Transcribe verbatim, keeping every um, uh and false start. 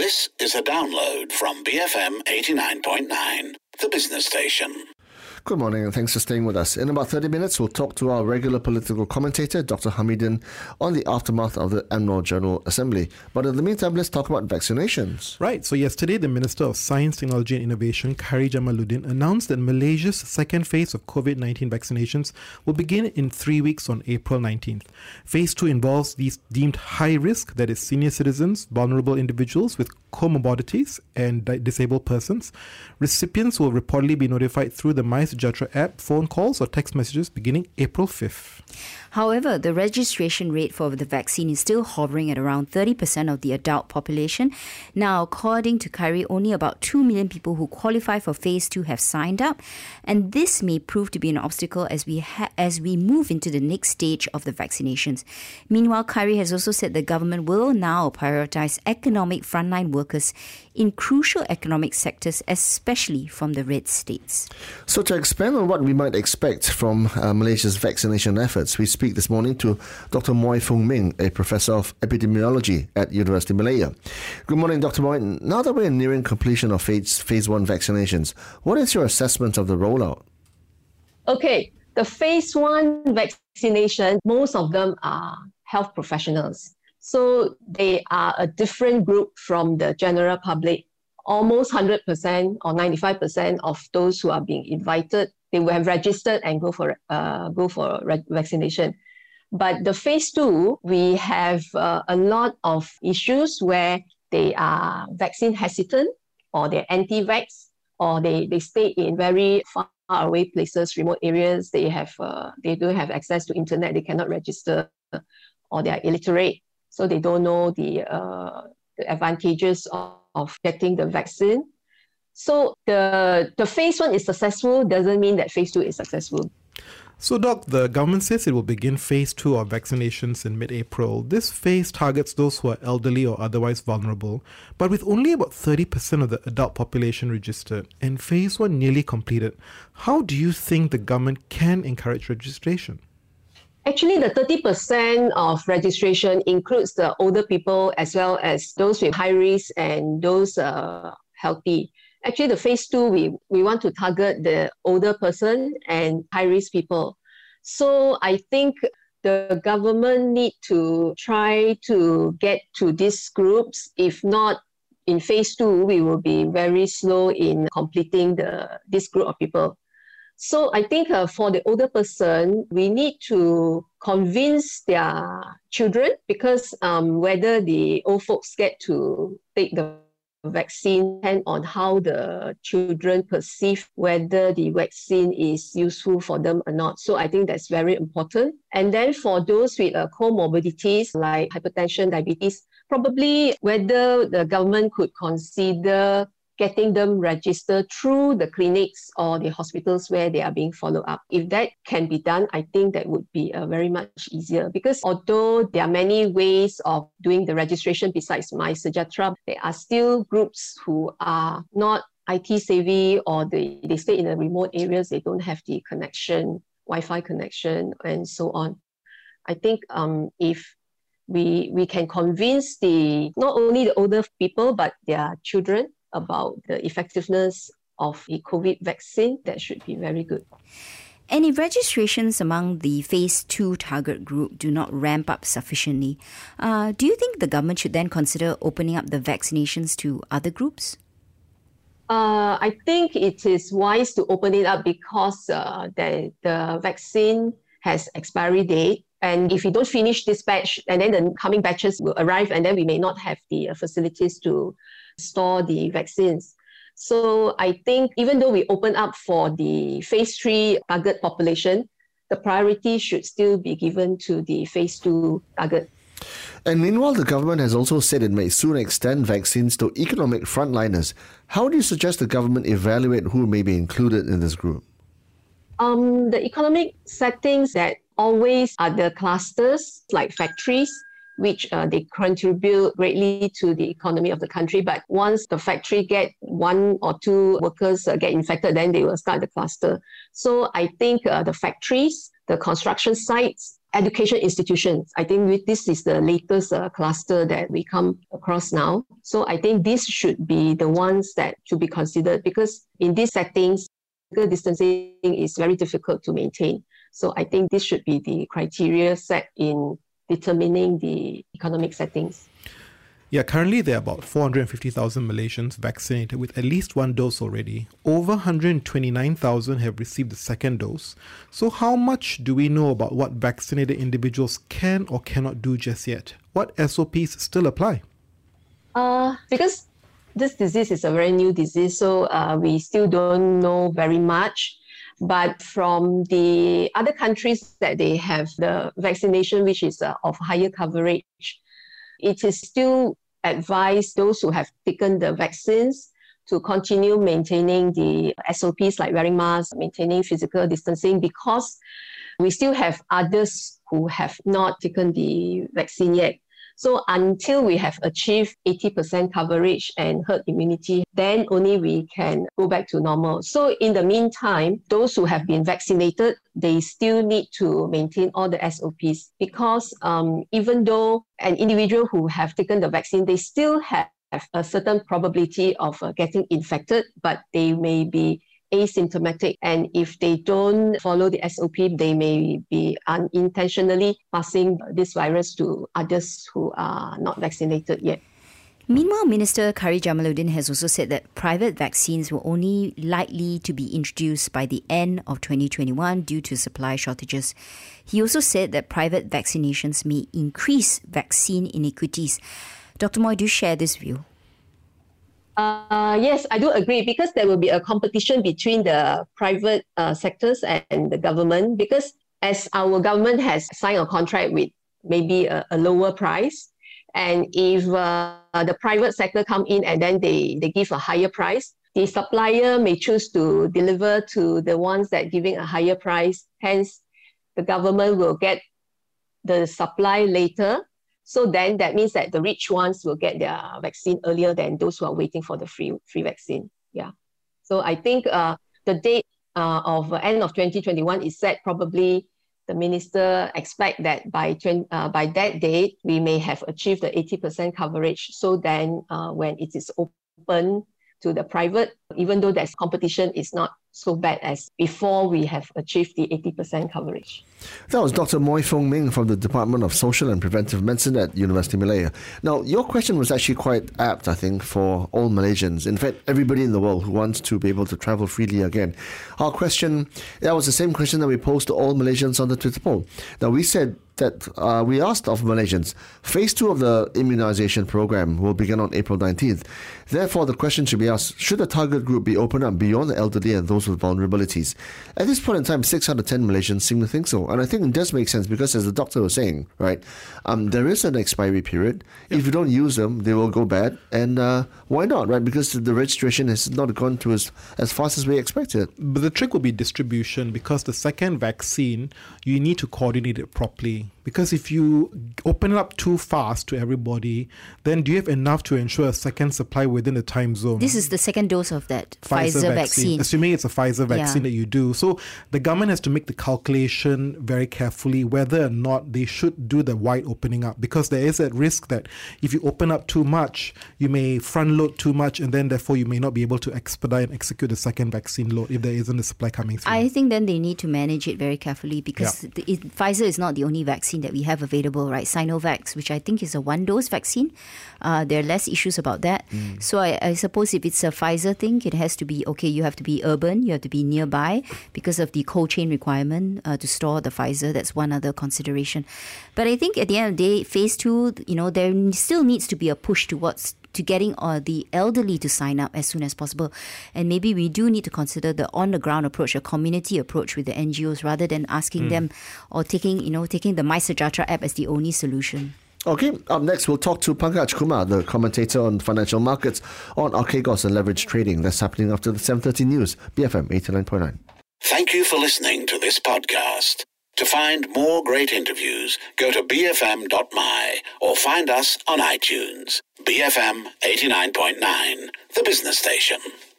This is a download from B F M eighty-nine point nine, the business station. Good morning and thanks for staying with us. In about thirty minutes, we'll talk to our regular political commentator, Doctor Hamidin, on the aftermath of the Annual General Assembly. But in the meantime, let's talk about vaccinations. Right. So yesterday, the Minister of Science, Technology and Innovation, Khairy Jamaluddin, announced that Malaysia's second phase of COVID nineteen vaccinations will begin in three weeks on April nineteenth. Phase two involves these deemed high risk, that is senior citizens, vulnerable individuals with comorbidities and disabled persons. Recipients will reportedly be notified through the MySejahtera app, phone calls or text messages beginning April fifth. However, the registration rate for the vaccine is still hovering at around thirty percent of the adult population. Now, according to Khairy, only about two million people who qualify for phase two have signed up, and this may prove to be an obstacle as we ha- as we move into the next stage of the vaccinations. Meanwhile, Khairy has also said the government will now prioritise economic frontline workers in crucial economic sectors, especially from the red states. So to expand on what we might expect from uh, Malaysia's vaccination efforts, we speak this morning to Doctor Moy Fung Ming, a professor of epidemiology at University Malaya. Good morning, Doctor Moy. Now that we're nearing completion of phase, phase one vaccinations, what is your assessment of the rollout? Okay, the phase one vaccination, most of them are health professionals. So they are a different group from the general public. Almost one hundred percent or ninety-five percent of those who are being invited, they will have registered and go for uh, go for re- vaccination. But the phase two, we have uh, a lot of issues where they are vaccine hesitant, or they're anti-vax, or they, they stay in very far away places, remote areas. They have uh, they don't have access to internet. They cannot register, or they are illiterate. So they don't know the, uh, the advantages of, of getting the vaccine. So the, the phase one is successful doesn't mean that phase two is successful. So, Doc, the government says it will begin phase two of vaccinations in mid-April. This phase targets those who are elderly or otherwise vulnerable, but with only about thirty percent of the adult population registered and phase one nearly completed, how do you think the government can encourage registration? Actually, the thirty percent of registration includes the older people as well as those with high risk and those uh, healthy. Actually, the phase two, we, we want to target the older person and high risk people. So I think the government need to try to get to these groups. If not, in phase two, we will be very slow in completing the this group of people. So I think uh, for the older person, we need to convince their children, because um, whether the old folks get to take the vaccine depends on how the children perceive whether the vaccine is useful for them or not. So I think that's very important. And then for those with uh, comorbidities like hypertension, diabetes, probably whether the government could consider getting them registered through the clinics or the hospitals where they are being followed up. If that can be done, I think that would be uh, very much easier, because although there are many ways of doing the registration besides MySejahtera, there are still groups who are not I T savvy, or they, they stay in the remote areas, they don't have the connection, Wi-Fi connection and so on. I think um, if we, we can convince the not only the older people but their children about the effectiveness of the COVID vaccine, that should be very good. And if registrations among the phase two target group do not ramp up sufficiently, uh, do you think the government should then consider opening up the vaccinations to other groups? Uh, I think it is wise to open it up, because uh, the, the vaccine has expiry date. And if you don't finish this batch, and then the coming batches will arrive, and then we may not have the uh, facilities to store the vaccines. So I think even though we open up for the phase three target population, the priority should still be given to the phase two target. And meanwhile, the government has also said it may soon extend vaccines to economic frontliners. How do you suggest the government evaluate who may be included in this group? Um, the economic settings that always are the clusters, like factories, which uh, they contribute greatly to the economy of the country. But once the factory get one or two workers uh, get infected, then they will start the cluster. So I think uh, the factories, the construction sites, education institutions. I think with this is the latest uh, cluster that we come across now. So I think this should be the ones that should be considered, because in these settings, physical distancing is very difficult to maintain. So I think this should be the criteria set in determining the economic settings. Yeah, currently there are about four hundred fifty thousand Malaysians vaccinated with at least one dose already. Over one hundred twenty-nine thousand have received the second dose. So how much do we know about what vaccinated individuals can or cannot do just yet? What S O Ps still apply? Uh, because this disease is a very new disease, so uh, we still don't know very much. But from the other countries that they have the vaccination, which is uh, of higher coverage, it is still advised those who have taken the vaccines to continue maintaining the S O Ps like wearing masks, maintaining physical distancing, because we still have others who have not taken the vaccine yet. So until we have achieved eighty percent coverage and herd immunity, then only we can go back to normal. So in the meantime, those who have been vaccinated, they still need to maintain all the S O Ps, because um, even though an individual who have taken the vaccine, they still have a certain probability of uh, getting infected, but they may be asymptomatic, and if they don't follow the S O P, they may be unintentionally passing this virus to others who are not vaccinated yet. Meanwhile, Minister Khairy Jamaluddin has also said that private vaccines were only likely to be introduced by the end of twenty twenty-one due to supply shortages. He also said that private vaccinations may increase vaccine inequities. Doctor Moy, do you share this view? Uh, yes, I do agree, because there will be a competition between the private uh, sectors and the government, because as our government has signed a contract with maybe a, a lower price, and if uh, the private sector come in and then they, they give a higher price, the supplier may choose to deliver to the ones that giving a higher price. Hence, the government will get the supply later. So then that means that the rich ones will get their vaccine earlier than those who are waiting for the free free vaccine. Yeah. So I think uh, the date uh, of uh, end of twenty twenty-one is set. Probably the minister expect that by twenty, uh, by that date, we may have achieved the eighty percent coverage. So then uh, when it is open to the private, even though there's competition, it's not so bad as before we have achieved the eighty percent coverage. That was Doctor Moy Fong Ming from the Department of Social and Preventive Medicine at University Malaya. Now, your question was actually quite apt, I think, for all Malaysians. In fact, everybody in the world who wants to be able to travel freely again. Our question, that was the same question that we posed to all Malaysians on the Twitter poll. Now, we said that uh, we asked of Malaysians, phase two of the immunization program will begin on April nineteenth. Therefore, the question should be asked, should the target group be opened up beyond the elderly and those with vulnerabilities? At this point in time, six out of ten Malaysians seem to think so. And I think it does make sense, because as the doctor was saying, right, um, there is an expiry period. Yep. If you don't use them, they will go bad. And uh, why not, right? Because the registration has not gone to as, as fast as we expected. But the trick will be distribution, because the second vaccine, you need to coordinate it properly. Because if you open it up too fast to everybody, then do you have enough to ensure a second supply within the time zone? This is the second dose of that Pfizer, Pfizer vaccine. vaccine. Assuming it's a Pfizer vaccine yeah. that you do. So the government has to make the calculation very carefully whether or not they should do the wide opening up, because there is that risk that if you open up too much, you may front load too much, and then therefore you may not be able to expedite and execute the second vaccine load if there isn't a supply coming through. I think then they need to manage it very carefully, because yeah. the, it, Pfizer is not the only vaccine that we have available, right? Sinovac, which I think is a one-dose vaccine. Uh, there are less issues about that. Mm. So I, I suppose if it's a Pfizer thing, it has to be, okay, you have to be urban, you have to be nearby because of the cold chain requirement uh, to store the Pfizer. That's one other consideration. But I think at the end of the day, phase two, you know, there still needs to be a push towards to getting uh, the elderly to sign up as soon as possible. And maybe we do need to consider the on-the-ground approach, a community approach with the N G Os, rather than asking mm. them or taking, you know, taking the MySejahtera app as the only solution. Okay, up next we'll talk to Pankaj Kumar, the commentator on financial markets, on Archegos and leverage trading. That's happening after the seven thirty news, B F M eighty-nine point nine. Thank you for listening to this podcast. To find more great interviews, go to b f m dot m y or find us on iTunes. B F M eighty-nine point nine, the business station.